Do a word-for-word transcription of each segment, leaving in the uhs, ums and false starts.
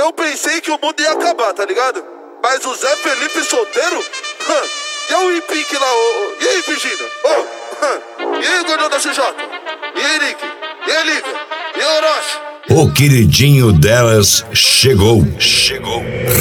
Eu pensei que o mundo ia acabar, tá ligado? Mas o Zé Felipe solteiro? Hã. E o Ipink lá, ô, ô. E aí, Virgínia? Ô, e aí, gordão da C J? E aí, Nick? E aí, Lívia? E aí, Orochi? O queridinho delas chegou. Chegou.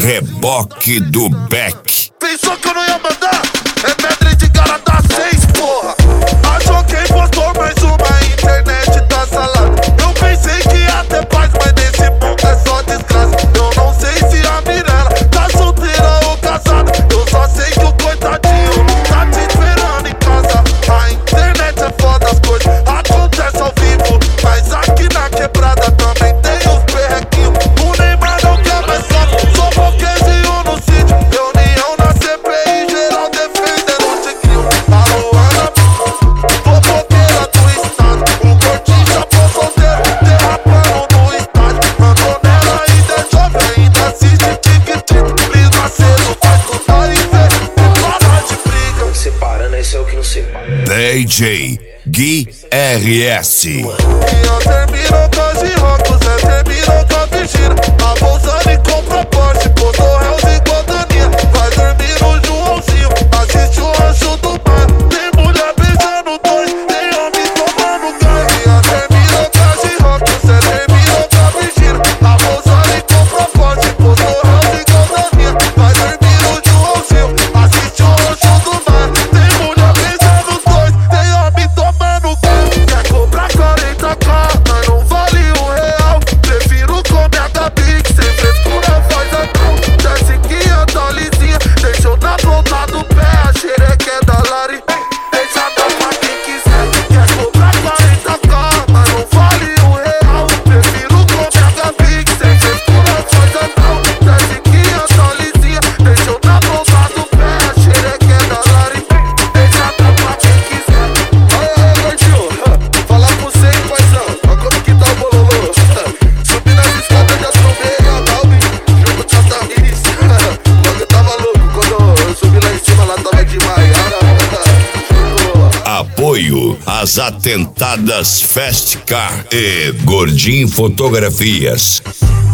Reboque do Beck. Pensou que eu não ia mandar? É medley de cara da seis, porra. Achou quem postou mais uma, a internet tá salada. Eu pensei que ia ter paz, mas nesse mundo é só desgraça. Eu não sei se a Mirella tá solteira ou casada. Eu só sei que o coitadinho tá te esperando em casa. A internet é foda, as coisas acontecem ao vivo. Mas aqui na quebrada também tem os perrequinhos. O Neymar não quer mais só, só foquezinho no sítio. Reunião na C P I, geral defendendo o Tiquinho. Alô, Ana, fofoqueira do estado. O Gordinho chapou solteiro, derrapando no estádio. Mandou nela, ainda é jovem, ainda assiste tic-tic. Lisa cedo, faz tudo e vê, e para de briga. Separando, esse é o que não separa. D J Gui R S. E eu termino com as rocos, é terminou com a Virgínia. A Bolsani compra Porsche, postou Hells e Godaninha. Vai dormir no Joãozinho, assiste o Rancho do Mar. Tem mulher beijando dois, tem homem tomando gás. E eu termino com as rocos, é terminou com a Virgínia. A Bolsani compra Porsche, postou Hells e Godaninha. Vai dormir no Joãozinho, assiste o Rancho do Mar. Tem mulher beijando dois, tem homem tomando gás. Quer cobrar quarenta k, mas não vale um real. Prefiro comer da Big, sem frescura faz a cal. Desce quinhentas lisinha, deixou na ponta do pé. A xereca é da Lari, deixa dar pra quem quiser. Quer cobrar quarenta k, mas não vale um real. Prefiro comer da Big, sem frescura faz a cal. Desce quinhentas lisinha, deixou na ponta do pé. A xereca é da Lari, deixa dar pra quem quiser. Olha aí, gordinho, falar com você, hein, paizão. Olha como que tá o bololô. Subi nas escadas, já trombei a Dalby junto com a Tamiris. Logo tava louco quando eu subi lá em cima, lá tava de Maiara. Apoio às atentadas Fast Car e Gordinho Fotografias.